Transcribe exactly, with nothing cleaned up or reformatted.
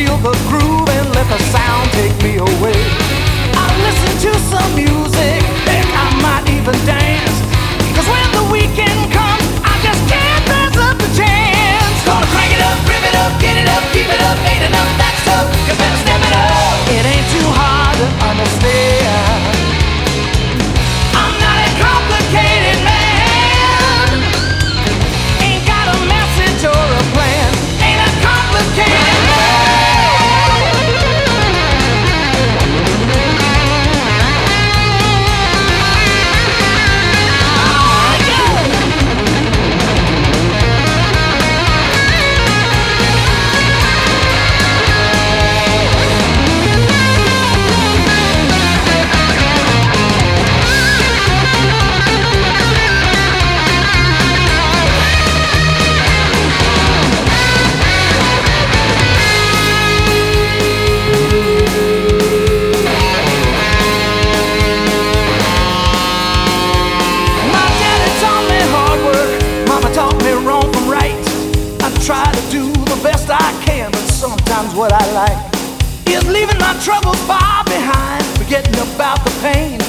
feel the groove and let the sound take me away. I listen to some music, heck, I might even dance. Cause when the weekend comes, I just can't pass up the chance. Gonna crank it up, rip it up, get it up, keep it up, ain't enough, that's tough, cause better step it up. It ain't too hard to understand. I'm not a complicated man. Ain't got a message or a plan. Ain't a complicated man. Try to do the best I can, but sometimes what I like is leaving my troubles far behind, forgetting about the pain.